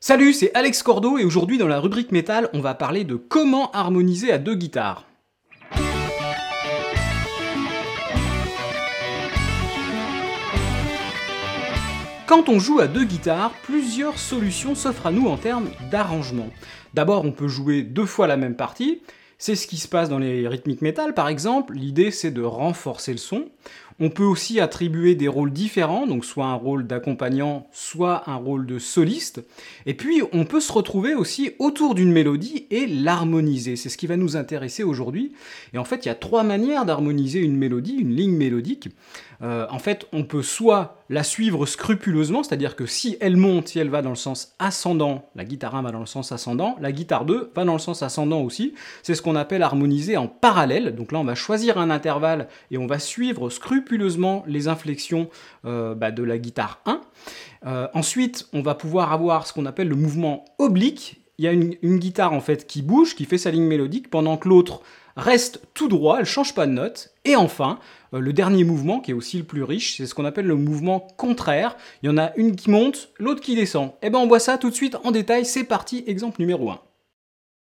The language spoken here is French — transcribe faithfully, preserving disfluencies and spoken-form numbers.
Salut, c'est Alex Cordo et aujourd'hui dans la rubrique métal, on va parler de comment harmoniser à deux guitares. Quand on joue à deux guitares, plusieurs solutions s'offrent à nous en termes d'arrangement. D'abord, on peut jouer deux fois la même partie. C'est ce qui se passe dans les rythmiques métal par exemple. L'idée c'est de renforcer le son. On peut aussi attribuer des rôles différents, donc soit un rôle d'accompagnant, soit un rôle de soliste. Et puis on peut se retrouver aussi autour d'une mélodie et l'harmoniser. C'est ce qui va nous intéresser aujourd'hui. Et en fait, il y a trois manières d'harmoniser une mélodie, une ligne mélodique. Euh, en fait, on peut soit la suivre scrupuleusement, c'est-à-dire que si elle monte, si elle va dans le sens ascendant, la guitare un va dans le sens ascendant, la guitare deux va dans le sens ascendant aussi. C'est ce qu'on appelle harmoniser en parallèle. Donc là, on va choisir un intervalle et on va suivre scrupuleusement les inflexions euh, bah, de la guitare un. Euh, ensuite, on va pouvoir avoir ce qu'on appelle le mouvement oblique. Il y a une, une guitare en fait qui bouge, qui fait sa ligne mélodique, pendant que l'autre reste tout droit, elle ne change pas de note. Et enfin, euh, le dernier mouvement, qui est aussi le plus riche, c'est ce qu'on appelle le mouvement contraire. Il y en a une qui monte, l'autre qui descend. Et bien on voit ça tout de suite en détail, c'est parti, exemple numéro un.